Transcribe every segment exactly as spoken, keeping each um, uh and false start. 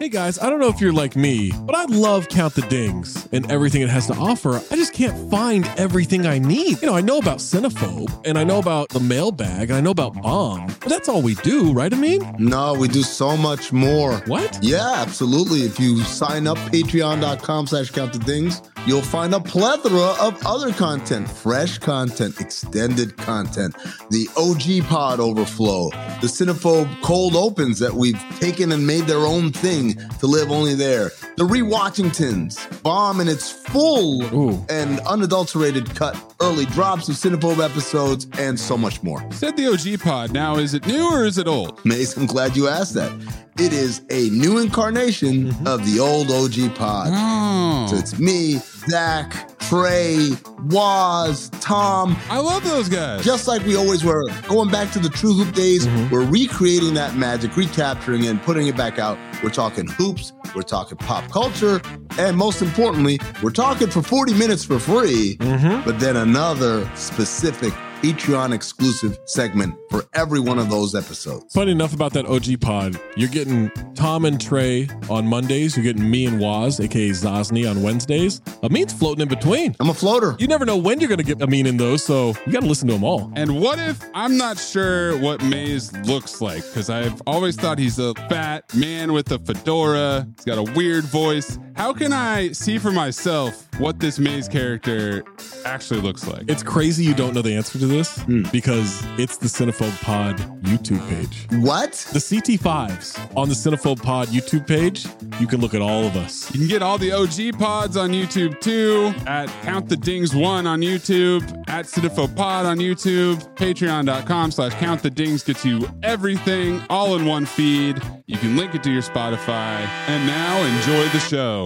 Hey guys, I don't know if you're like me, but I love Count the Dings and everything it has to offer. I just can't find everything I need. You know, I know about Cinephobe, and I know about the mailbag, and I know about Bomb, but that's all we do, right, Amin? No, we do so much more. What? Yeah, absolutely. If you sign up, patreon.com slash count the dings, you'll find a plethora of other content, fresh content, extended content, the O G Pod Overflow, the Cinephobe Cold Opens that we've taken and made their own thing to live only there, the Rewatchingtons, Bomb in its full Ooh. and unadulterated cut, early drops of Cinephobe episodes, and so much more. Said the O G Pod. Now, is it new or is it old? Mace, I'm glad you asked that. It is a new incarnation mm-hmm. of the old O G Pod. Oh. So it's me, Zach, Trey, Waz, Tom. I love those guys. Just like we always were. Going back to the True Hoop days, mm-hmm. we're recreating that magic, recapturing it, and putting it back out. We're talking hoops, we're talking pop culture, and most importantly, we're talking for forty minutes for free, mm-hmm. but then another specific Patreon exclusive segment for every one of those episodes. Funny enough about that O G Pod, you're getting Tom and Trey on Mondays. You're getting me and Waz, aka Zosny, on Wednesdays. Amin's floating in between. I'm a floater. You never know when you're going to get Amin in those, so you got to listen to them all. And what if I'm not sure what Maze looks like? Because I've always thought he's a fat man with a fedora. He's got a weird voice. How can I see for myself what this Maze character actually looks like? It's crazy you don't know the answer to this mm. because it's the Cinephobe Pod YouTube page. What? The C T fives on the Cinephobe Pod YouTube page. You can look at all of us. You can get all the O G Pods on YouTube too, at Count the Dings one on YouTube, at Cinephobe Pod on YouTube, patreon.com slash Count the Dings gets you everything all in one feed. You can link it to your Spotify. And now enjoy the show.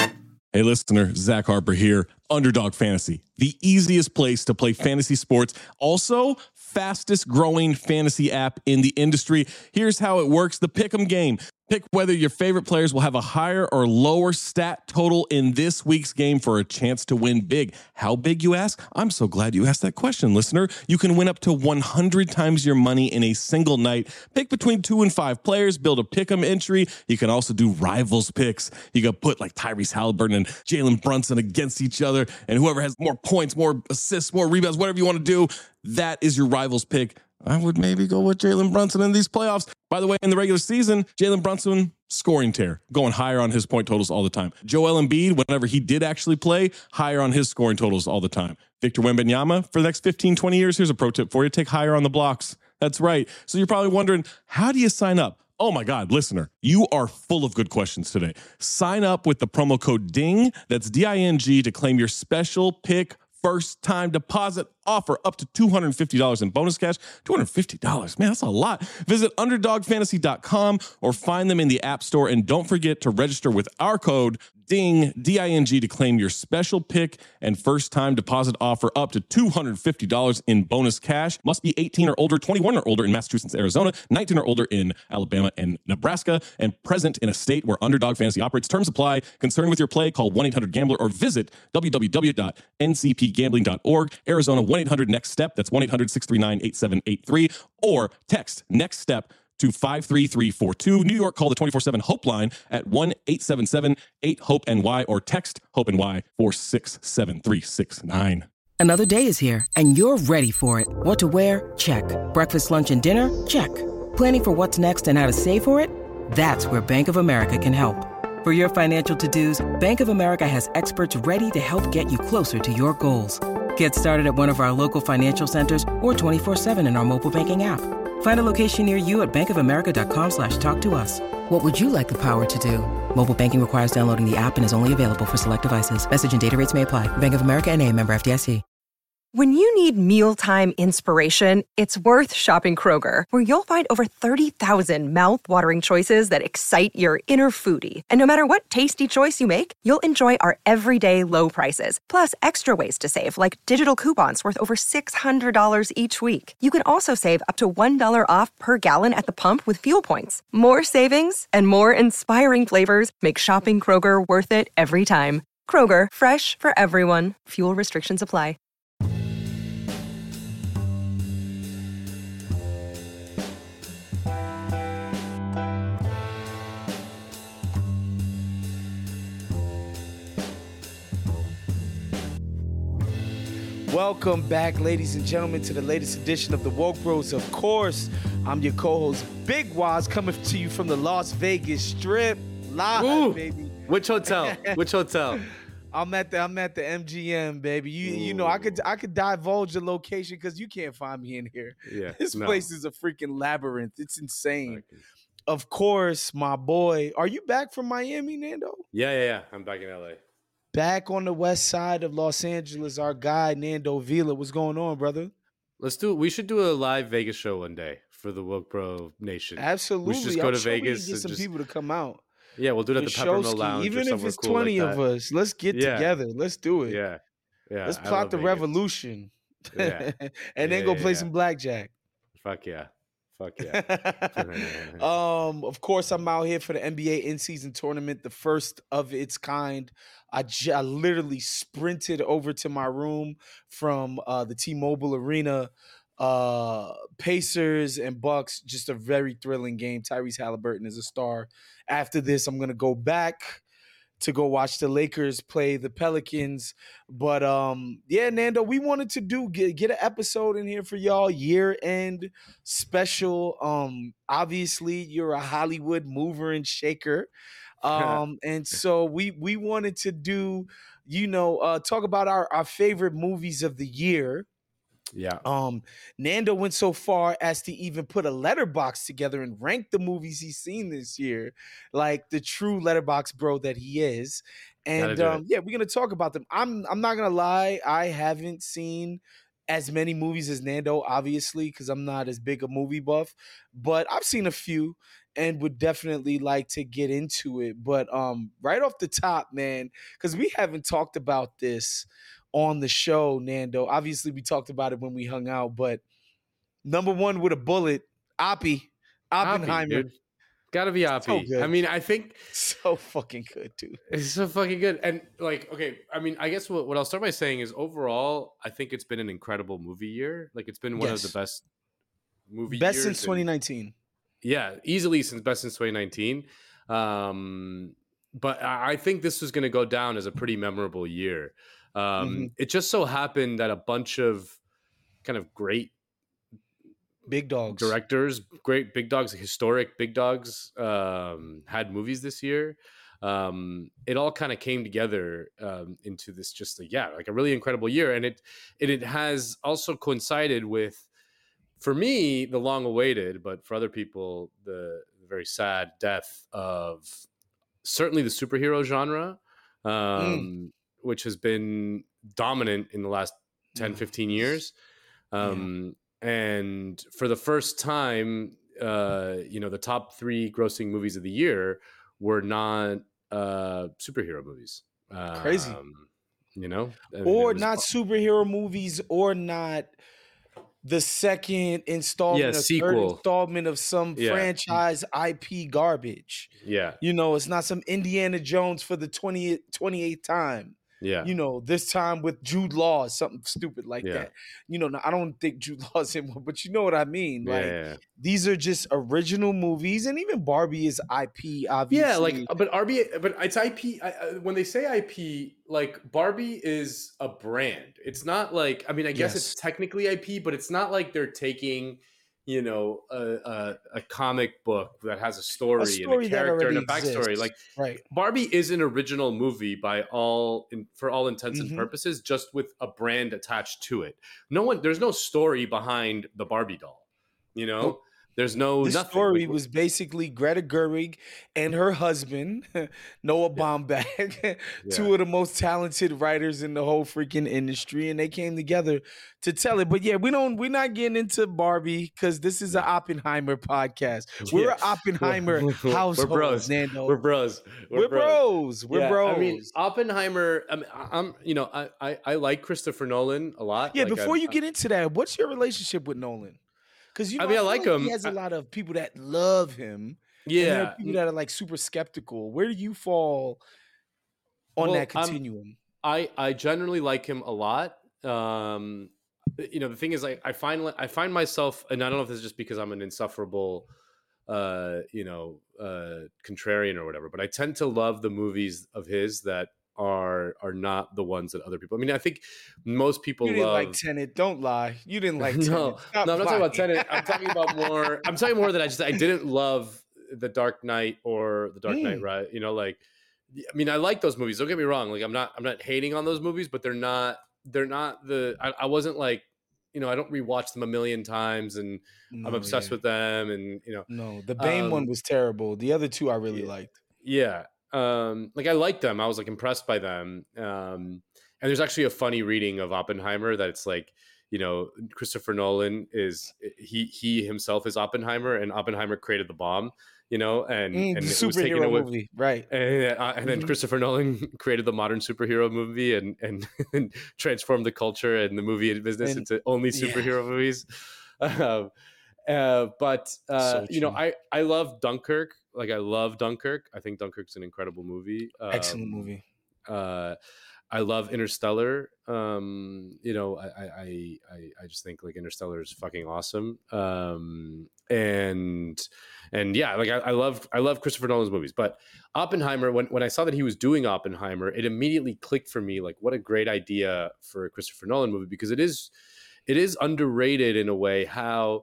Hey listener, Zach Harper here. Underdog Fantasy, the easiest place to play fantasy sports. Also, fastest growing fantasy app in the industry. Here's how it works. The Pick'em game. Pick whether your favorite players will have a higher or lower stat total in this week's game for a chance to win big. How big, you ask? I'm so glad you asked that question, listener. You can win up to one hundred times your money in a single night. Pick between two and five players, build a pick'em entry. You can also do rivals picks. You can put like Tyrese Halliburton and Jalen Brunson against each other, and whoever has more points, more assists, more rebounds, whatever you want to do, that is your rivals pick. I would maybe go with Jalen Brunson in these playoffs. By the way, in the regular season, Jalen Brunson, scoring tear, going higher on his point totals all the time. Joel Embiid, whenever he did actually play, higher on his scoring totals all the time. Victor Wembanyama, for the next fifteen, twenty years, here's a pro tip for you. Take higher on the blocks. That's right. So you're probably wondering, how do you sign up? Oh my God, listener, you are full of good questions today. Sign up with the promo code DING, that's D I N G, to claim your special pick first time deposit offer up to two hundred fifty dollars in bonus cash. two hundred fifty dollars, man, that's a lot. Visit underdog fantasy dot com or find them in the App Store. And don't forget to register with our code DING, D I N G, to claim your special pick and first time deposit offer up to two hundred fifty dollars in bonus cash. Must be eighteen or older, twenty-one or older in Massachusetts, Arizona, nineteen or older in Alabama and Nebraska, and present in a state where Underdog Fantasy operates. Terms apply. Concerned with your play, call one eight hundred gambler or visit w w w dot n c p gambling dot org. Arizona, one eight hundred next step. That's one eight hundred six three nine eight seven eight three. Or text next step to five three three four two. New York, call the twenty-four seven Hope line at one eight seven seven eight hope N Y or text HOPE N Y four six seven three six nine. Another day is here and you're ready for it. What to wear? Check. Breakfast, lunch, and dinner? Check. Planning for what's next and how to save for it? That's where Bank of America can help. For your financial to-dos, Bank of America has experts ready to help get you closer to your goals. Get started at one of our local financial centers or twenty-four seven in our mobile banking app. Find a location near you at bankofamerica.com slash talk to us. What would you like the power to do? Mobile banking requires downloading the app and is only available for select devices. Message and data rates may apply. Bank of America N A, member F D I C. When you need mealtime inspiration, it's worth shopping Kroger, where you'll find over thirty thousand mouth-watering choices that excite your inner foodie. And no matter what tasty choice you make, you'll enjoy our everyday low prices, plus extra ways to save, like digital coupons worth over six hundred dollars each week. You can also save up to one dollar off per gallon at the pump with fuel points. More savings and more inspiring flavors make shopping Kroger worth it every time. Kroger, fresh for everyone. Fuel restrictions apply. Welcome back, ladies and gentlemen, to the latest edition of the Woke Bros. Of course, I'm your co-host, Big Waz, coming to you from the Las Vegas Strip, live, Ooh. baby. Which hotel? Which hotel? I'm at the I'm at the M G M, baby. You you know I could I could divulge the location because you can't find me in here. Yeah, This no. place is a freaking labyrinth. It's insane. Okay. Of course, my boy. Are you back from Miami, Nando? Yeah, yeah, yeah. I'm back in L A. Back on the west side of Los Angeles, our guy Nando Vila. What's going on, brother? Let's do. We should do a live Vegas show one day for the Woke Bro Nation. Absolutely. We should just go I'm to sure we Vegas can get and some just- people to come out. Yeah, we'll do it at the Peppermill Showski, Lounge, even or if somewhere it's cool twenty like of that. us, let's get Yeah. together. Let's do it. Yeah, yeah. Let's I plot love the Vegas. revolution. Yeah. and then Yeah, go yeah, play yeah. some blackjack. Fuck yeah, fuck yeah. um, of course, I'm out here for the N B A in-season tournament, the first of its kind. I, j- I literally sprinted over to my room from uh, the T-Mobile Arena. Uh, Pacers and Bucks, just a very thrilling game. Tyrese Halliburton is a star. After this, I'm gonna go back to go watch the Lakers play the Pelicans. But um, yeah, Nando, we wanted to do get, get an episode in here for y'all, year-end special. Um, obviously, you're a Hollywood mover and shaker. Um, and so we we wanted to do, you know, uh, talk about our, our favorite movies of the year. Yeah. Um, Nando went so far as to even put a letterbox together and rank the movies he's seen this year, like the true letterbox bro that he is. Gotta And do um, it. yeah, we're gonna talk about them. I'm I'm not gonna lie, I haven't seen as many movies as Nando, obviously, because I'm not as big a movie buff, but I've seen a few and would definitely like to get into it. But um, right off the top, man, because we haven't talked about this on the show, Nando. Obviously, we talked about it when we hung out, but number one with a bullet, Oppie, Oppenheimer. Oppie, dude. Gotta be Oppie. good. I mean, I think So fucking good, dude. it's so fucking good. And like, okay, I mean, I guess what, what I'll start by saying is overall, I think it's been an incredible movie year. Like, it's been one Yes. of the best movie Best years since in- twenty nineteen. Yeah, easily since best since twenty nineteen. Um, but I I think this was going to go down as a pretty memorable year. Um, Mhm. It just so happened that a bunch of kind of great Big dogs. directors, great big dogs, historic big dogs, um, had movies this year. Um, it all kind of came together um, into this just a, yeah, like a really incredible year, and it it, it has also coincided with, for me, the long-awaited, but for other people, the, the very sad death of certainly the superhero genre, um, Mm. which has been dominant in the last ten, Mm. fifteen years. Um, And for the first time, uh, you know, the top three grossing movies of the year were not uh, superhero movies. Um, Crazy. You know? I mean, Or it was- not superhero movies, or not the second installment, Yeah, or third sequel. installment of some Yeah. franchise I P garbage. Yeah. You know, it's not some Indiana Jones for the twentieth, twenty-eighth time. Yeah. You know, this time with Jude Law, something stupid like Yeah. that. You know, now, I don't think Jude Law's in one, but you know what I mean. Yeah, Like, yeah, these are just original movies, and even Barbie is I P, obviously. yeah, like, but R B, but it's I P. I, I, when they say I P, like Barbie is a brand. It's not like, I mean, I guess Yes. it's technically I P, but it's not like they're taking, you know, a, a, a comic book that has a story, A story and a that character and a already backstory. exists. Like right. Barbie is an original movie by all, in, for all intents Mhm. and purposes, just with a brand attached to it. No one, there's no story behind the Barbie doll. You know, Nope. there's no The nothing. story Like, was basically Greta Gerwig and her husband, Noah Baumbach, two of the most talented writers in the whole freaking industry, and they came together to tell it. But yeah, we don't, we're not getting into Barbie because this is an Oppenheimer podcast. We're Yeah. an Oppenheimer We're- we're household, bros. Nando. We're bros. We're bros. We're Yeah, bros. I mean, Oppenheimer. I mean, I'm. You know, I, I I like Christopher Nolan a lot. yeah, Like, before I- you get into that, what's your relationship with Nolan? Because you know, I mean, I feel like He him. has a I- lot of people that love him. And there yeah, are people that are like super skeptical. Where do you fall on Well, that I'm- continuum? I I generally like him a lot. Um, you know, the thing is, like, I find I find myself, and I don't know if this is just because I'm an insufferable, uh, you know, uh, contrarian or whatever, but I tend to love the movies of his that are are not the ones that other people. I mean, I think most people You didn't love. like Tenet. Don't lie. You didn't like Tenet. no, Stop no, I'm not talking about lying. Tenet. I'm talking about more. I'm talking more that I just I didn't love The Dark Knight or The Dark Knight, Mm. right? You know, like I mean, I like those movies. Don't get me wrong. Like I'm not I'm not hating on those movies, but they're not they're not the. I, I wasn't like. You know, I don't rewatch them a million times, and No, I'm obsessed yeah. with them. And you know, No, the Bane um, one was terrible. The other two I really yeah. liked. Yeah. Um, like I liked them. I was like impressed by them. Um, and there's actually a funny reading of Oppenheimer that it's like, you know, Christopher Nolan is he he himself is Oppenheimer, and Oppenheimer created the bomb, you know, and Mm, and the it was taken superhero away. movie, right? And, uh, and then Mhm. Christopher Nolan created the modern superhero movie and and, and transformed the culture and the movie business And- into only yeah. superhero movies. Um, uh, but uh, So you know, true. I I love Dunkirk. Like I love Dunkirk. I think Dunkirk's an incredible movie. Um, Excellent movie. Uh, I love Interstellar. Um, you know, I, I I I just think like Interstellar is fucking awesome. Um, and and yeah, like I, I love I love Christopher Nolan's movies. But Oppenheimer, when when I saw that he was doing Oppenheimer, it immediately clicked for me. Like, what a great idea for a Christopher Nolan movie, because it is it is underrated in a way how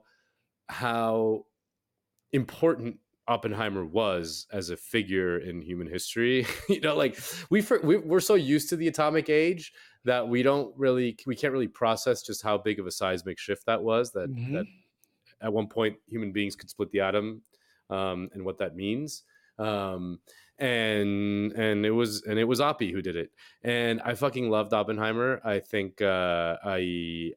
how important Oppenheimer was as a figure in human history. You know, like we, we we're so used to the atomic age that we don't really we can't really process just how big of a seismic shift that was. That Mhm. that at one point human beings could split the atom, um, and what that means. Um, and and it was and it was Oppie who did it. And I fucking loved Oppenheimer. I think uh, I,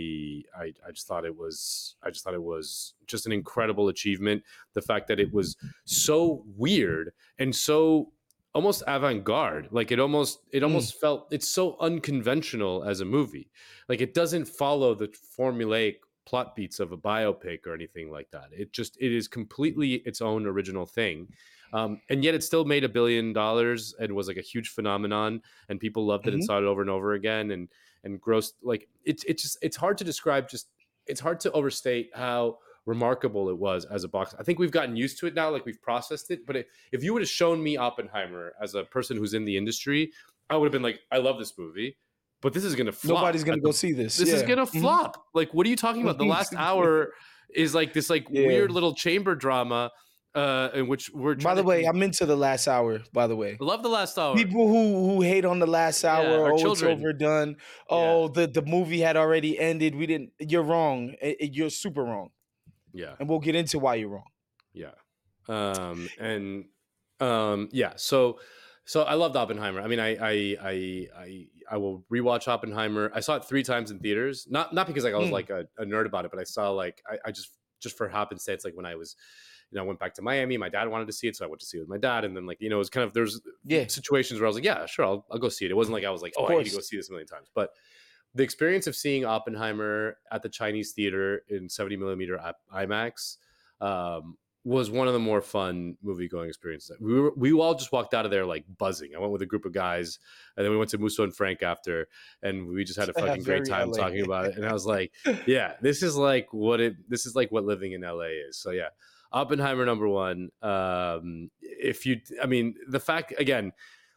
I I I just thought it was I just thought it was just an incredible achievement. The fact that it was so weird and so almost avant-garde, like it almost it almost felt it's so unconventional as a movie. Like it doesn't follow the formulaic plot beats of a biopic or anything like that. It just it is completely its own original thing. Um, and yet it still made a billion dollars and was like a huge phenomenon, and people loved it and Mhm. saw it over and over again, and and grossed like it's it's just it's hard to describe. Just it's hard to overstate how remarkable it was as a box. I think we've gotten used to it now, like we've processed it. But if, if you would have shown me Oppenheimer as a person who's in the industry, I would have been like, I love this movie, but this is gonna flop. Nobody's gonna At go the- see this. This is Yeah. gonna Mhm. flop. Like, what are you talking about? The last hour is like this like Yeah. weird little chamber drama. Uh, in which we're By trying the to- way, I'm into the last hour. By the way, I love the last hour. people who who hate on the last Yeah, hour, our oh, children. it's overdone. Oh, the the movie had already ended. We didn't. You're wrong. I- I- You're super wrong, Yeah, and we'll get into why you're wrong. yeah, um, and um, yeah. So, so I loved Oppenheimer. I mean, I, I, I, I, I will rewatch Oppenheimer. I saw it three times in theaters. Not, not because like I was Mm. like a, a nerd about it, but I saw like I, I just, just for happenstance, like when I was, you know, I went back to Miami. My dad wanted to see it, so I went to see it with my dad. And then like, you know, it was kind of there's Yeah. situations where I was like, yeah, sure, I'll, I'll go see it. It wasn't like I was like, oh, Of I need to course. go see this a million times, but. The experience of seeing Oppenheimer at the Chinese theater in seventy millimeter IMAX um, was one of the more fun movie going experiences. We were, we all just walked out of there like buzzing. I went with a group of guys, and then we went to Musso and Frank after, and we just had a fucking great Very time L A. talking about it. And I was like, yeah, this is like what it. This is like what living in L A is. So yeah, Oppenheimer number one. Um, if you, I mean, the fact again.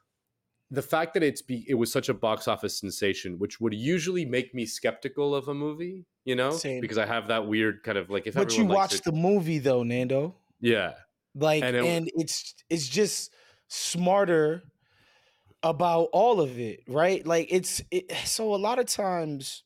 The fact that it's be, it was such a box office sensation, which would usually make me skeptical of a movie, you know, Same. because I have that weird kind of like if But you everyone likes watched it, the movie though, Nando. yeah, Like, And and, it- it's it's just smarter about all of it, right? Like, it's it, so a lot of times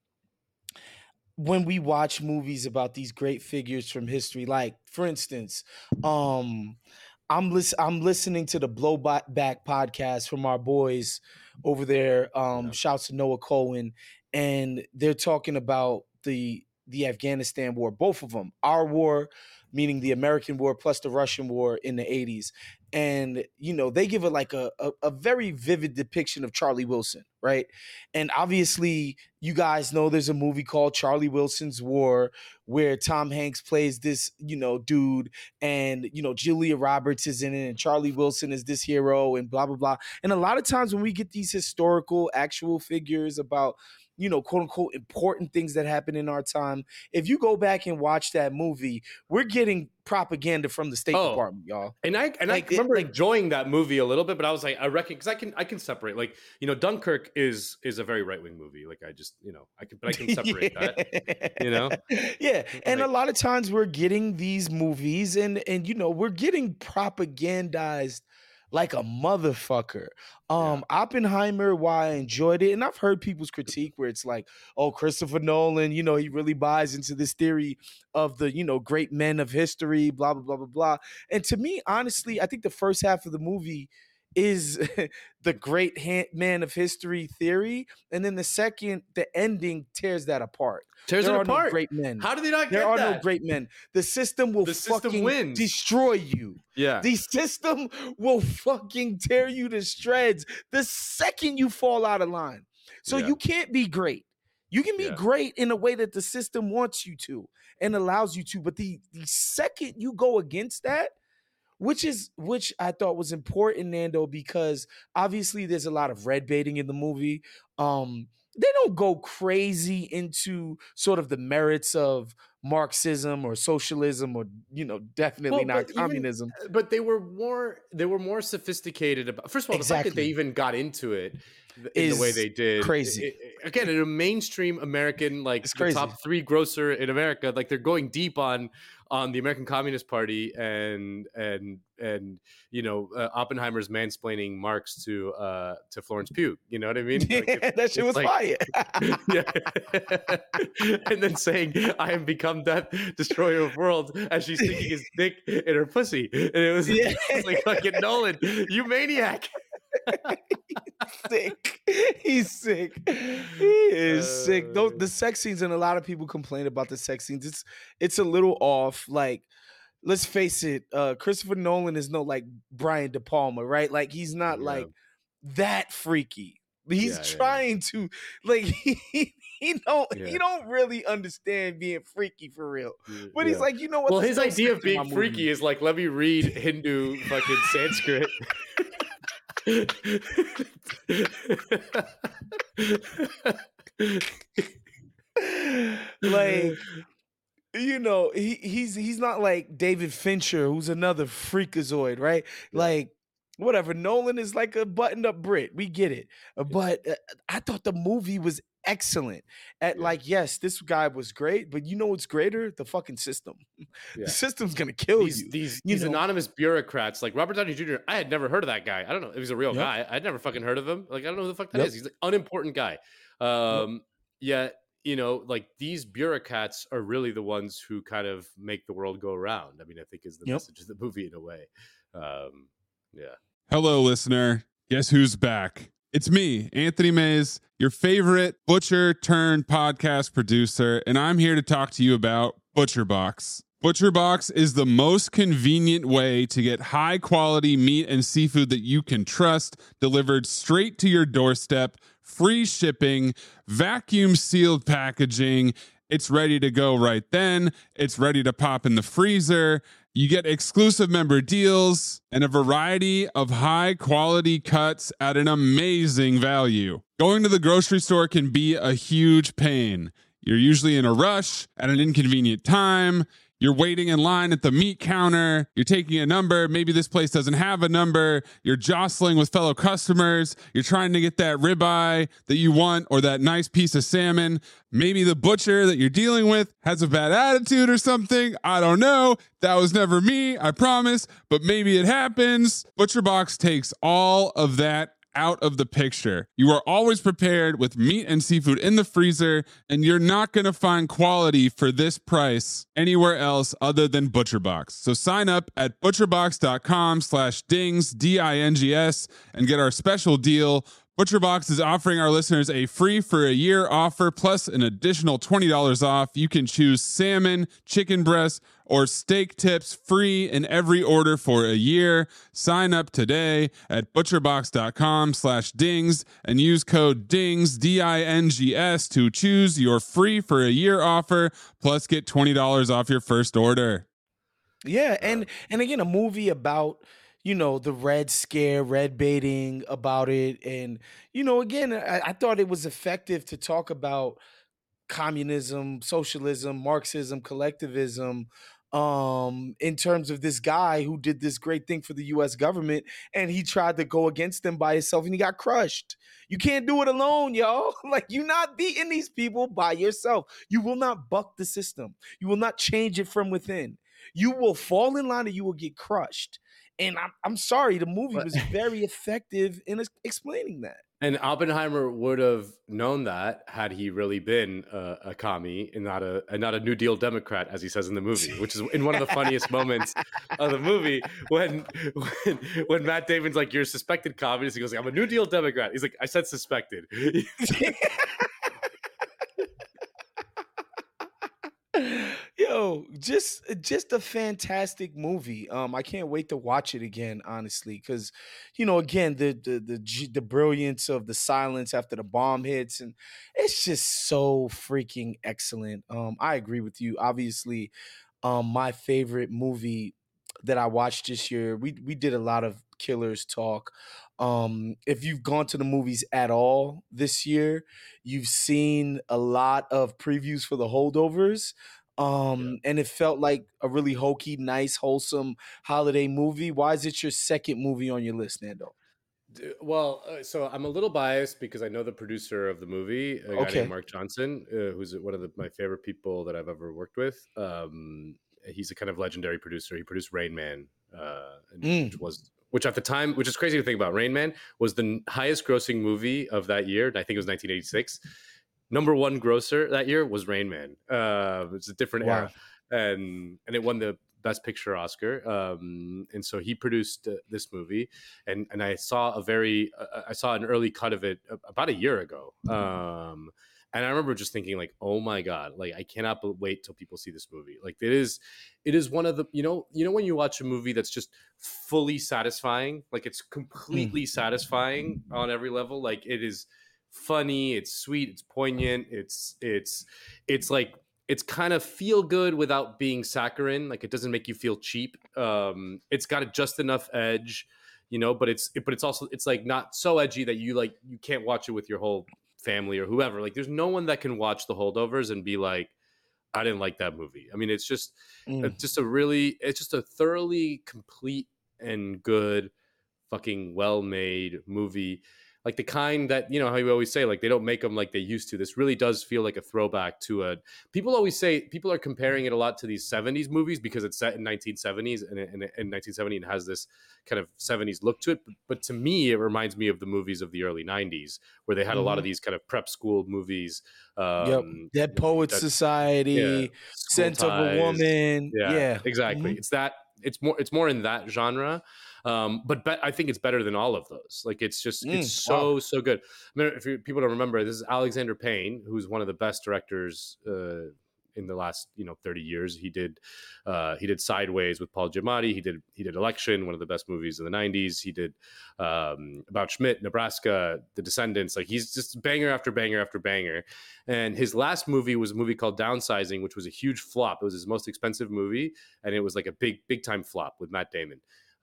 when we watch movies about these great figures from history, like for instance, um, I'm lis- I'm listening to the Blowback podcast from our boys over there. Um, Yeah. Shouts to Noah Cohen, and they're talking about the the Afghanistan war, both of them, our war, meaning the American war, plus the Russian war in the eighties. And, you know, they give it like a, a, a very vivid depiction of Charlie Wilson, right? And obviously, you guys know there's a movie called Charlie Wilson's War where Tom Hanks plays this, you know, dude, and, you know, Julia Roberts is in it, and Charlie Wilson is this hero, and blah, blah, blah. And a lot of times when we get these historical, actual figures about you know, quote unquote, important things that happen in our time. If you go back and watch that movie, we're getting propaganda from the State Oh. Department, y'all. And I and Like, I it- remember like- enjoying that movie a little bit, but I was like, I reckon because I can I can separate, like, you know, Dunkirk is is a very right wing movie. Like I just, you know, I can but I can separate that. you know? Yeah, and a Like- lot of times we're getting these movies, and and you know we're getting propagandized like a motherfucker. Um, Oppenheimer, why I enjoyed it, and I've heard people's critique where it's like, oh, Christopher Nolan, you know, he really buys into this theory of the, you know, great men of history, blah blah blah blah blah. And to me, honestly, I think the first half of the movie is the great ha- man of history theory, and then the second, the ending tears that apart. Tears there it are apart. no great men. How do they not There get are that? no great men. The system will The system fucking wins. destroy you. Yeah. The system will fucking tear you to shreds the second you fall out of line. So Yeah. you can't be great. You can be Yeah. great in a way that the system wants you to and allows you to. But the, the second you go against that, which is which I thought was important, Nando, because obviously there's a lot of red baiting in the movie. Um, they don't go crazy into sort of the merits of Marxism or socialism or, you know, definitely Well, not but even- communism. But they were more they were more sophisticated about. First of all, the fact that they Exactly. even got into it th- in the way Is they did, crazy. it- it- again, in a mainstream American, like It's the crazy. top three grocer in America, like they're going deep on on the American Communist Party and and and you know uh, Oppenheimer's mansplaining Marx to uh to Florence Pugh. You know what I mean? Like, Yeah, it- that shit it's was like- fire. yeah. And then saying, I am become death, destroyer of worlds, as she's sticking his dick in her pussy. And it was, Yeah. it was like, fucking Nolan, you maniac. Sick. He's sick. He is sick. Those Uh. the sex scenes, and a lot of people complain about the sex scenes. It's it's a little off. Like, let's face it, uh, Christopher Nolan is no like Brian De Palma, right? Like he's not Yeah. like that freaky. He's Yeah, yeah, yeah. trying to like he, he don't Yeah. he don't really understand being freaky for real. But he's Yeah. like, you know what? Well, There's his no idea of sex in my being freaky movie. is like, let me read Hindu fucking Sanskrit. like you know he he's he's not like David Fincher, who's another freakazoid, right? Like whatever. Nolan is like a buttoned up Brit. We get it. Uh, But uh, I thought the movie was excellent. At Yeah. like, yes, this guy was great, but you know what's greater? The fucking system. Yeah. The system's gonna kill these you. these, you these know? anonymous bureaucrats like Robert Downey Junior I had never heard of that guy. I don't know if he's a real Yep. guy. I'd never fucking heard of him. Like I don't know who the fuck that Yep. is. He's an unimportant guy. Um, Yet you know, like these bureaucrats are really the ones who kind of make the world go around. I mean, I think is the Yep. message of the movie in a way. Um, yeah. Hello, listener. Guess who's back? It's me, Anthony Mays, your favorite butcher turned podcast producer, and I'm here to talk to you about ButcherBox. ButcherBox is the most convenient way to get high quality meat and seafood that you can trust delivered straight to your doorstep, free shipping, vacuum sealed packaging. It's ready to go right then. It's ready to pop in the freezer. You get exclusive member deals and a variety of high quality cuts at an amazing value. Going to the grocery store can be a huge pain. You're usually in a rush at an inconvenient time. You're waiting in line at the meat counter. You're taking a number. Maybe this place doesn't have a number. You're jostling with fellow customers. You're trying to get that ribeye that you want or that nice piece of salmon. Maybe the butcher that you're dealing with has a bad attitude or something. I don't know. That was never me, I promise. But maybe it happens. ButcherBox takes all of that out of the picture. You are always prepared with meat and seafood in the freezer, and you're not going to find quality for this price anywhere else other than ButcherBox. So sign up at butcherbox.com slash dings, D I N G S, and get our special deal. ButcherBox is offering our listeners a free for a year offer plus an additional twenty dollars off. You can choose salmon, chicken breast, or steak tips free in every order for a year. Sign up today at butcherbox.com slash dings and use code DINGS, D I N G S, to choose your free for a year offer plus get twenty dollars off your first order. Yeah, and and again, a movie about, you know, the red scare, red baiting about it. And, you know, again, I, I thought it was effective to talk about communism, socialism, Marxism, collectivism, um, in terms of this guy who did this great thing for the U S government, and he tried to go against them by himself and he got crushed. You can't do it alone, y'all. Like, you're not beating these people by yourself. You will not buck the system. You will not change it from within. You will fall in line and you will get crushed. And I'm, I'm sorry, the movie was very effective in ex- explaining that. And Oppenheimer would have known that had he really been a, a commie and not a and not a New Deal Democrat, as he says in the movie, which is in one of the funniest moments of the movie when when when Matt Damon's like, "You're a suspected communist." He goes, "I'm a New Deal Democrat." He's like, "I said suspected." Yo, just just a fantastic movie. Um, I can't wait to watch it again, honestly, because you know, again, the the the g- the brilliance of the silence after the bomb hits, and it's just so freaking excellent. Um, I agree with you. Obviously, um, my favorite movie that I watched this year. We we did a lot of Killers talk. Um, if you've gone to the movies at all this year, you've seen a lot of previews for the Holdovers. Um, and it felt like a really hokey, nice, wholesome holiday movie. Why is it your second movie on your list, Nando? D- Well, uh, so I'm a little biased because I know the producer of the movie, a guy named Okay. Mark Johnson, uh, who's one of the, my favorite people that I've ever worked with. Um, he's a kind of legendary producer. He produced Rain Man, uh, and- Mm. which was which at the time, which is crazy to think about. Rain Man was the n- highest grossing movie of that year. And I think it was nineteen eighty-six. Number one grosser that year was Rain Man. Uh, it's a different Wow. era, and and it won the Best Picture Oscar. Um, and so he produced uh, this movie, and and I saw a very uh, I saw an early cut of it a- about a year ago. Um, and I remember just thinking like, oh my god, like I cannot b- wait till people see this movie. Like it is, it is one of the you know you know when you watch a movie that's just fully satisfying, like it's completely satisfying on every level. Like it is funny, it's sweet, it's poignant, it's it's it's like it's kind of feel good without being saccharine. Like it doesn't make you feel cheap. Um, it's got just enough edge, you know. But it's but it's also it's like not so edgy that you like you can't watch it with your whole family or whoever. Like there's no one that can watch The Holdovers and be like, I didn't like that movie. I mean, it's just Mm. it's just a really it's just a thoroughly complete and good, fucking well made movie. Like the kind that, you know, how you always say, like they don't make them like they used to. This really does feel like a throwback to a. People always say people are comparing it a lot to these seventies movies because it's set in nineteen seventies and in, in nineteen seventy and has this kind of seventies look to it. But, but to me, it reminds me of the movies of the early nineties where they had a lot of Mhm. these kind of prep school movies. Yep. Um, Dead Poets that- yeah, Society, School Scent of a Ties. Woman. Yeah, Yeah. exactly. Mhm. It's that. It's more. It's more in that genre. Um, but be- I think it's better than all of those. Like it's just it's Mm, so wow. so good. I mean, if you, people don't remember, this is Alexander Payne, who's one of the best directors uh, in the last you know thirty years. He did uh, he did Sideways with Paul Giamatti. He did he did Election, one of the best movies of the nineties. He did um, About Schmidt, Nebraska, The Descendants. Like he's just banger after banger after banger. And his last movie was a movie called Downsizing, which was a huge flop. It was his most expensive movie, and it was like a big big time flop with Matt Damon.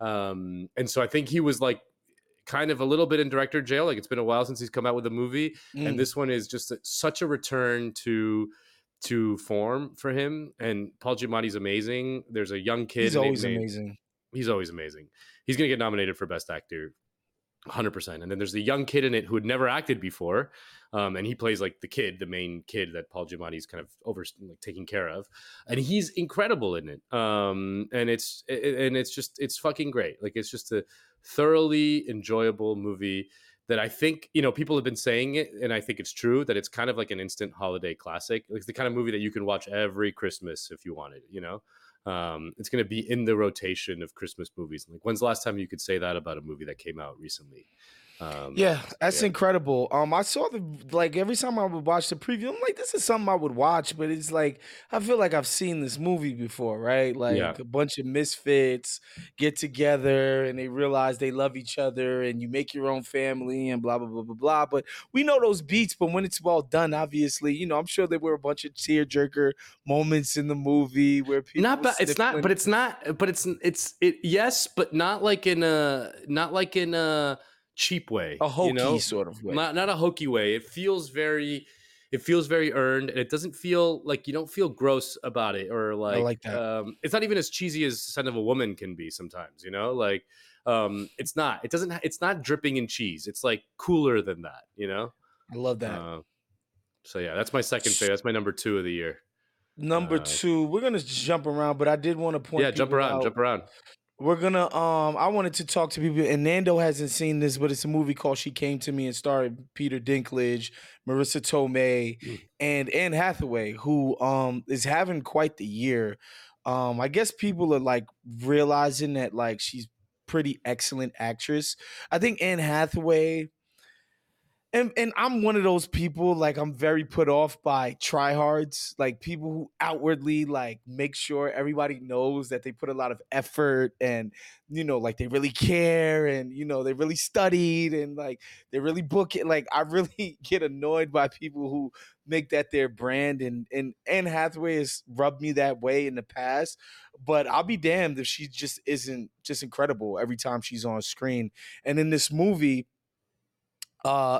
Um, and so I think he was like kind of a little bit in director jail. Like it's been a while since he's come out with a movie, Mm. and this one is just a, such a return to to form for him. And Paul Giamatti's amazing. There's a young kid. He's named- always named- amazing. He's always amazing. He's gonna get nominated for Best Actor. one hundred percent. And then there's the young kid in it who had never acted before. Um, and he plays like the kid, the main kid that Paul Giamatti's kind of over like taking care of. And he's incredible in it. Um, and it's, it, and it's just, it's fucking great. Like it's just a thoroughly enjoyable movie that I think, you know, people have been saying it. And I think it's true that it's kind of like an instant holiday classic. Like the kind of movie that you can watch every Christmas if you wanted, you know? Um, it's going to be in the rotation of Christmas movies. Like, when's the last time you could say that about a movie that came out recently? Um, Yeah, so, that's yeah. incredible. Um, I saw the like every time I would watch the preview, I'm like, this is something I would watch, but it's like I feel like I've seen this movie before, right? Yeah. Like a bunch of misfits get together and they realize they love each other, and you make your own family and blah blah blah blah blah. But we know those beats, but when it's well done, obviously, you know, I'm sure there were a bunch of tearjerker moments in the movie where people Not were bad. It's not, sniffling. but it's not, but it's it's it. Yes, but not like in a not like in a cheap way. A You hokey know, sort of way. not not a hokey way. It feels very, it feels very earned, and it doesn't feel like you don't feel gross about it, or I like like that. um, it's not even as cheesy as "Son of a Woman" can be sometimes. You know, like um, it's not. It doesn't. It's not dripping in cheese. It's like cooler than that. You know. I love that. Uh, so yeah, that's my second favorite. That's my number two of the year. Number Uh, two, we're gonna jump around, but I did want to point yeah, jump people around, out. jump around. We're gonna um I wanted to talk to people, and Nando hasn't seen this, but it's a movie called She Came to Me and starred Peter Dinklage, Marissa Tomei, Mm. and Anne Hathaway, who um is having quite the year. Um, I guess people are like realizing that like she's pretty excellent actress. I think Anne Hathaway. And and I'm one of those people, like I'm very put off by tryhards, like people who outwardly like make sure everybody knows that they put a lot of effort and you know, like they really care and you know, they really studied and like they really book it. Like I really get annoyed by people who make that their brand, and and Anne Hathaway has rubbed me that way in the past, but I'll be damned if she just isn't just incredible every time she's on screen. And in this movie, uh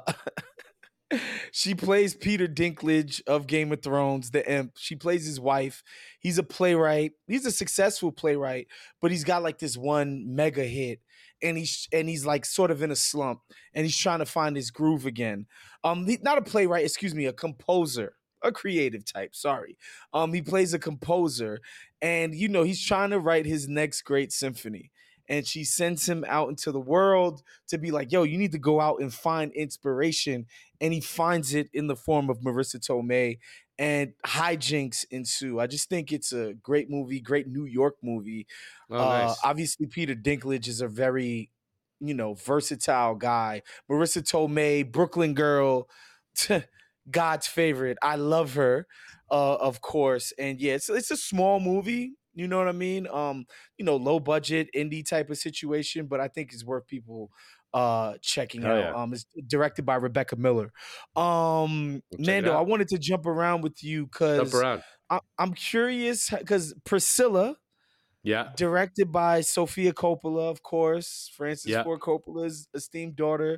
she plays Peter Dinklage of Game of Thrones, the imp. She plays his wife. He's a playwright. He's a successful playwright, but he's got like this one mega hit, and he's and he's like sort of in a slump, and he's trying to find his groove again. Um, he, not a playwright, excuse me, a composer, a creative type. Sorry. Um, he plays a composer, and you know he's trying to write his next great symphony. And she sends him out into the world to be like, yo, you need to go out and find inspiration. And he finds it in the form of Marissa Tomei, and hijinks ensue. I just think it's a great movie, great New York movie. Oh, Uh, nice. obviously, Peter Dinklage is a very, you know, versatile guy. Marissa Tomei, Brooklyn girl, God's favorite. I love her, uh, of course. And yeah, it's, it's a small movie. You know what I mean? Um, you know, low budget indie type of situation, but I think it's worth people uh checking Hell out. yeah. Um, it's directed by Rebecca Miller. Um, Check it Nando, I out. wanted to jump around with you Jump because around. I'm curious because Priscilla, Yeah. directed by Sofia Coppola, of course, Francis Yeah. Ford Coppola's esteemed daughter.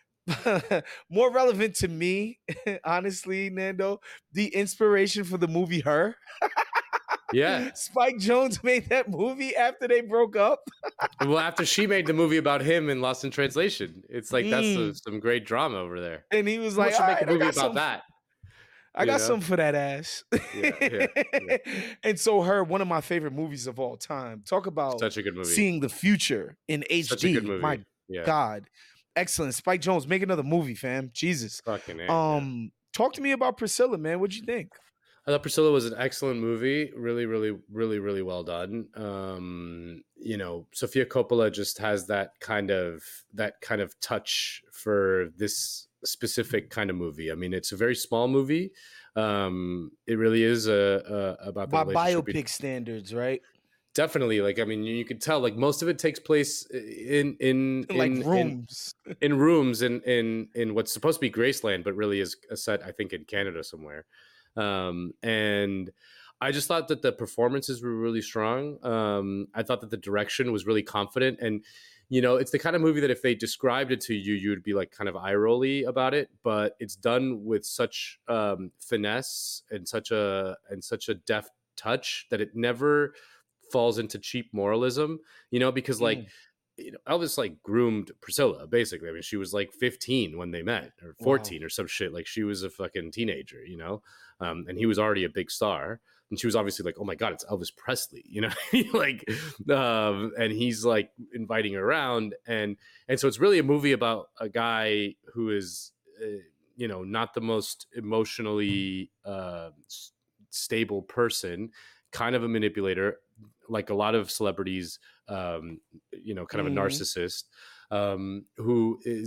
More relevant to me, honestly, Nando, the inspiration for the movie Her. Yeah. Spike Jonze made that movie after they broke up. Well, after she made the movie about him in Lost in Translation, it's like that's Mm. a, some great drama over there. And he was Someone like, should "All make right, a I movie got about some, that. I you got know? something for that ass." Yeah, yeah, yeah. And so Her, one of my favorite movies of all time. Talk about Such a good movie. seeing the future in H D. Such a good movie. My yeah. God. Excellent. Spike Jonze, make another movie, fam. Jesus. Fucking A, Um, yeah. talk to me about Priscilla, man. What'd you think? I thought Priscilla was an excellent movie. Really, really, really, really well done. Um, you know, Sofia Coppola just has that kind of that kind of touch for this specific kind of movie. I mean, it's a very small movie. Um, it really is a, a about the By relationship biopic between- standards, right? Definitely, like I mean, you, you could tell like most of it takes place in in Like in, in rooms. in rooms in in in what's supposed to be Graceland, but really is a set I think in Canada somewhere. Um, and I just thought that the performances were really strong. Um, I thought that the direction was really confident, and you know, it's the kind of movie that if they described it to you, you would be like kind of eye rolly about it. But it's done with such um, finesse and such a and such a deft touch that it never falls into cheap moralism. You know, because like. Mm. You know, Elvis like groomed Priscilla basically. I mean, she was like fifteen when they met, or fourteen, wow. or some shit. Like she was a fucking teenager, you know, um, and he was already a big star. And she was obviously like, "Oh my god, it's Elvis Presley," you know, like, um, and he's like inviting her around, and and so it's really a movie about a guy who is, uh, you know, not the most emotionally uh, s- stable person, kind of a manipulator, like a lot of celebrities. Um, you know, kind of a Mhm. narcissist um, who is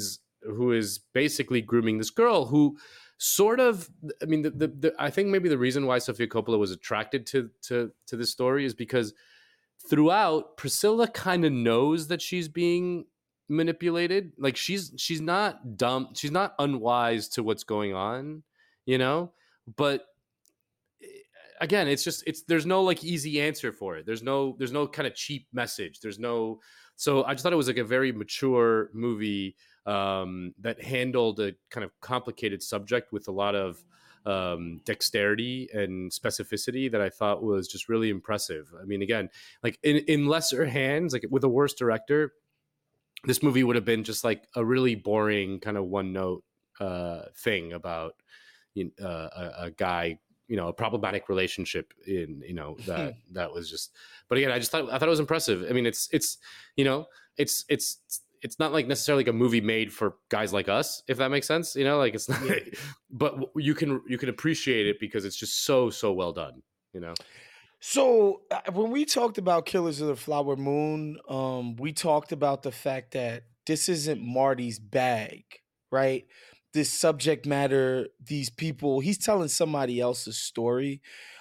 who is basically grooming this girl who sort of, I mean, the, the, the I think maybe the reason why Sofia Coppola was attracted to to to this story is because throughout, Priscilla kind of knows that she's being manipulated. Like she's she's not dumb, she's not unwise to what's going on, you know, but again, it's just it's there's no like easy answer for it. There's no there's no kind of cheap message. There's no so I just thought it was like a very mature movie um, that handled a kind of complicated subject with a lot of um, dexterity and specificity that I thought was just really impressive. I mean, again, like in, in lesser hands, like with a worse director, this movie would have been just like a really boring kind of one note uh, thing about you know, uh, a, a guy, you know, a problematic relationship in, you know, that, that was just, but again, I just thought, I thought it was impressive. I mean, it's, it's, you know, it's, it's, it's not like necessarily like a movie made for guys like us, if that makes sense, you know, like it's not, yeah. But you can, you can appreciate it because it's just so, so well done, you know? So uh, when we talked about Killers of the Flower Moon, um, we talked about the fact that this isn't Marty's bag, right? This subject matter, these people, he's telling somebody else's story.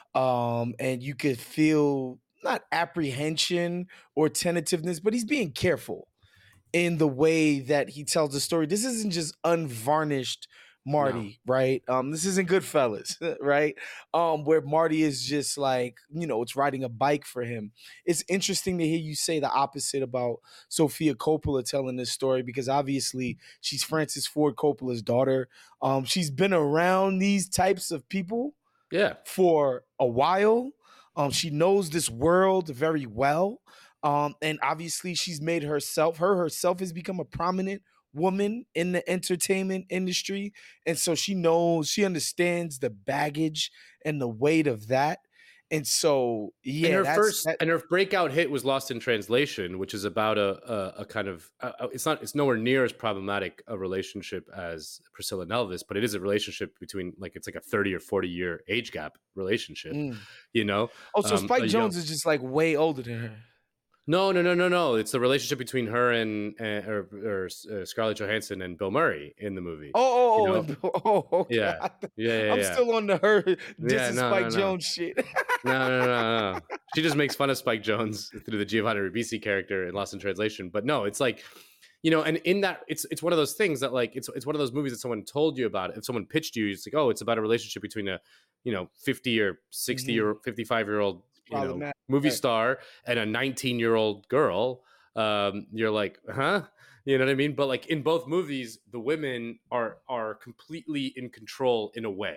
Um, and you could feel not apprehension or tentativeness, but he's being careful in the way that he tells the story. This isn't just unvarnished Marty, no. right? Um, this isn't Goodfellas, right? Um, where Marty is just like, you know, it's riding a bike for him. It's interesting to hear you say the opposite about Sofia Coppola telling this story, because obviously she's Francis Ford Coppola's daughter. Um, she's been around these types of people yeah. for a while. Um, she knows this world very well. Um, and obviously she's made herself, her herself has become a prominent woman in the entertainment industry. And so she knows, she understands the baggage and the weight of that. And so, yeah. And her that's, first that, and her breakout hit was Lost in Translation, which is about a a, a kind of uh, it's not it's nowhere near as problematic a relationship as Priscilla and Elvis, but it is a relationship between like it's like a thirty or forty year age gap relationship, mm. you know. Oh, so um, Spike Jonze young, is just like way older than her. No, no, no, no, no. It's the relationship between her and, and or, or uh, Scarlett Johansson and Bill Murray in the movie. Oh, oh, you know? oh, oh, okay. yeah, yeah, yeah. I'm yeah. still on the her. This yeah, is no, Spike no, no. Jonze shit. no, no, no, no. She just makes fun of Spike Jonze through the Giovanni Ribisi character in Lost in Translation. But no, it's like, you know, and in that, it's it's one of those things that like it's it's one of those movies that someone told you about. If someone pitched you, it's like, oh, it's about a relationship between a, you know, fifty or sixty mm-hmm. or fifty-five year old. You know, movie right. star and a nineteen year old girl. Um, you're like, huh? You know what I mean? But like in both movies, the women are are completely in control in a way.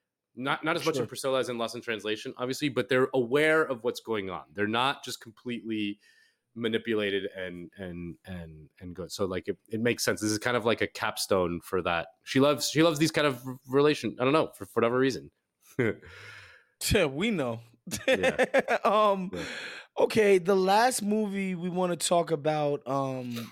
Not not as much sure. in Priscilla as in Lost in Translation, obviously, but they're aware of what's going on. They're not just completely manipulated and and and and good. So like it, it makes sense. This is kind of like a capstone for that. She loves she loves these kind of relation. I don't know, for, for whatever reason. Yeah, we know. Yeah. um yeah. Okay, the last movie we want to talk about, um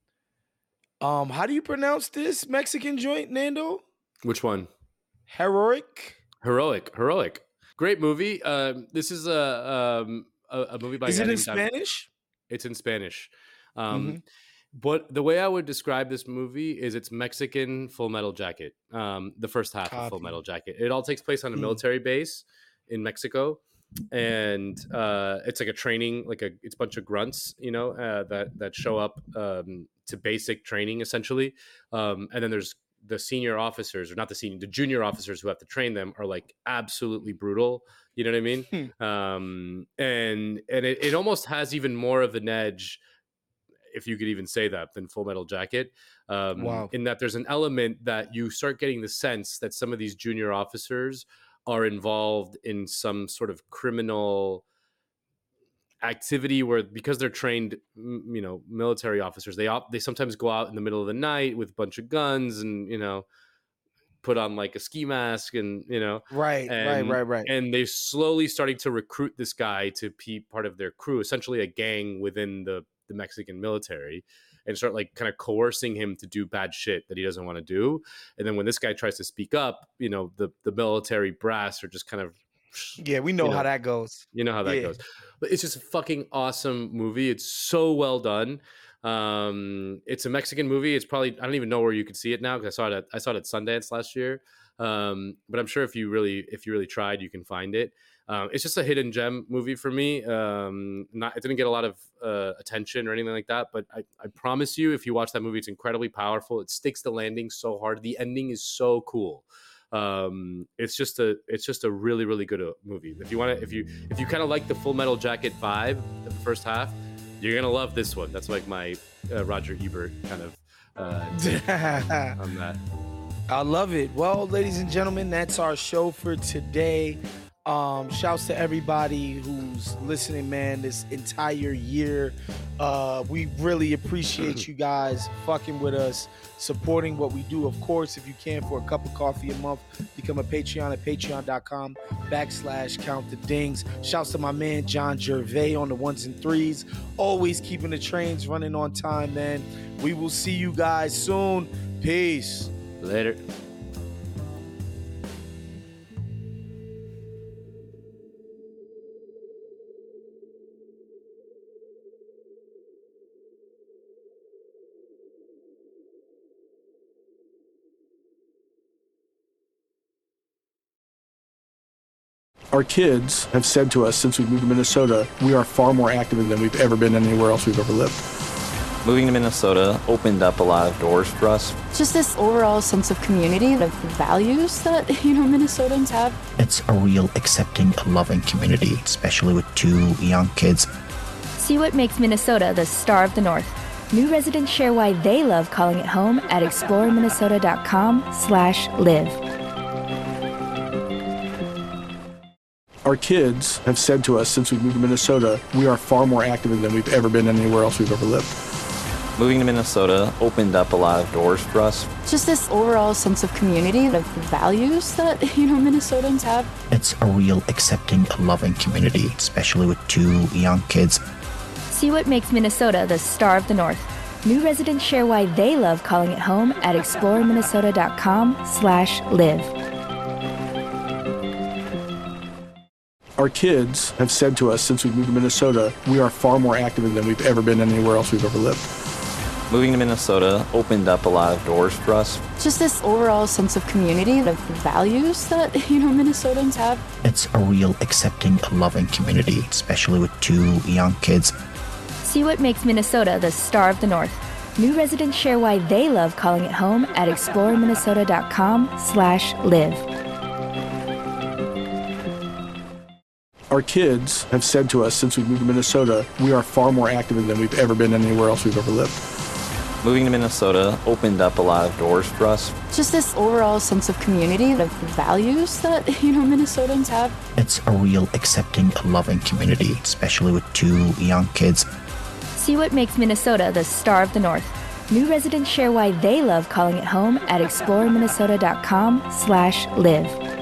um how do you pronounce this Mexican joint, Nando? Which one? Heroic. Heroic. Heroic. Great movie. Um this is a um a, a movie by Is it in Spanish? Dan- it's in Spanish. Um mm-hmm. But the way I would describe this movie is it's Mexican Full Metal Jacket. Um the first half Copy. of Full Metal Jacket. It all takes place on a mm. military base in Mexico. And uh, it's like a training, like a it's a bunch of grunts, you know, uh, that that show up um, to basic training essentially, um, and then there's the senior officers, or not the senior, the junior officers who have to train them are like absolutely brutal. You know what I mean? um, and and it, it almost has even more of an edge, if you could even say that, than Full Metal Jacket. Um, wow! In that there's an element that you start getting the sense that some of these junior officers are involved in some sort of criminal activity where, because they're trained, you know, military officers, they op- they sometimes go out in the middle of the night with a bunch of guns and, you know, put on like a ski mask and, you know, right, and, right, right, right. And they're slowly starting to recruit this guy to be part of their crew, essentially a gang within the, the Mexican military, and start like kind of coercing him to do bad shit that he doesn't want to do. And then when this guy tries to speak up, you know, the, the military brass are just kind of, yeah, we know, you know how that goes. You know how that yeah. goes. But it's just a fucking awesome movie. It's so well done. Um, it's a Mexican movie. It's probably I don't even know where you could see it now because I saw it at, I saw it at Sundance last year. Um, but I'm sure if you really if you really tried, you can find it. Um, it's just a hidden gem movie for me. Um, not it didn't get a lot of uh, attention or anything like that. But I, I promise you, if you watch that movie, it's incredibly powerful. It sticks the landing so hard. The ending is so cool. Um, it's just a it's just a really really good uh, movie. If you want to if you if you kind of like the Full Metal Jacket vibe, the first half, you're gonna love this one. That's like my uh, Roger Ebert kind of uh, on that. I love it. Well, ladies and gentlemen, that's our show for today. Um, shouts to everybody who's listening, man, this entire year. Uh, we really appreciate you guys fucking with us, supporting what we do. Of course, if you can, for a cup of coffee a month, become a Patreon at patreon.com backslash count the dings. Shouts to my man, John Gervais on the ones and threes. Always keeping the trains running on time, man. We will see you guys soon. Peace. Later. Our kids have said to us since we moved to Minnesota, we are far more active than we've ever been anywhere else we've ever lived. Moving to Minnesota opened up a lot of doors for us. Just this overall sense of community, of values that, you know, Minnesotans have. It's a real accepting, loving community, especially with two young kids. See what makes Minnesota the star of the North. New residents share why they love calling it home at exploreminnesota.com slash live. Our kids have said to us since we moved to Minnesota, we are far more active than we've ever been anywhere else we've ever lived. Moving to Minnesota opened up a lot of doors for us. Just this overall sense of community, of values that, you know, Minnesotans have. It's a real accepting, loving community, especially with two young kids. See what makes Minnesota the star of the North. New residents share why they love calling it home at exploreminnesota.com slash live. Our kids have said to us since we moved to Minnesota, we are far more active than we've ever been anywhere else we've ever lived. Moving to Minnesota opened up a lot of doors for us. Just this overall sense of community, of values that, you know, Minnesotans have. It's a real accepting, loving community, especially with two young kids. See what makes Minnesota the star of the North. New residents share why they love calling it home at exploreminnesota.com slash live. Our kids have said to us since we moved to Minnesota, we are far more active than we've ever been anywhere else we've ever lived. Moving to Minnesota opened up a lot of doors for us. Just this overall sense of community, of values that, you know, Minnesotans have. It's a real accepting, loving community, especially with two young kids. See what makes Minnesota the star of the North. New residents share why they love calling it home at exploreminnesota.com slash live.